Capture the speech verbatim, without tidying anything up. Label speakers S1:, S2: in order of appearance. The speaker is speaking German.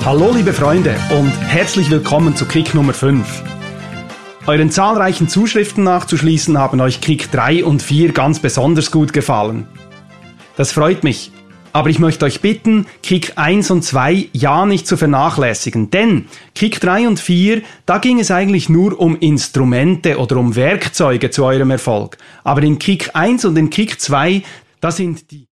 S1: Hallo liebe Freunde und herzlich willkommen zu Kick Nummer fünf. Euren zahlreichen Zuschriften nachzuschließen haben euch Kick drei und vier ganz besonders gut gefallen. Das freut mich, aber ich möchte euch bitten, Kick eins und zwei ja nicht zu vernachlässigen, denn Kick drei und vier, da ging es eigentlich nur um Instrumente oder um Werkzeuge zu eurem Erfolg, aber in Kick eins und in Kick zwei, da sind die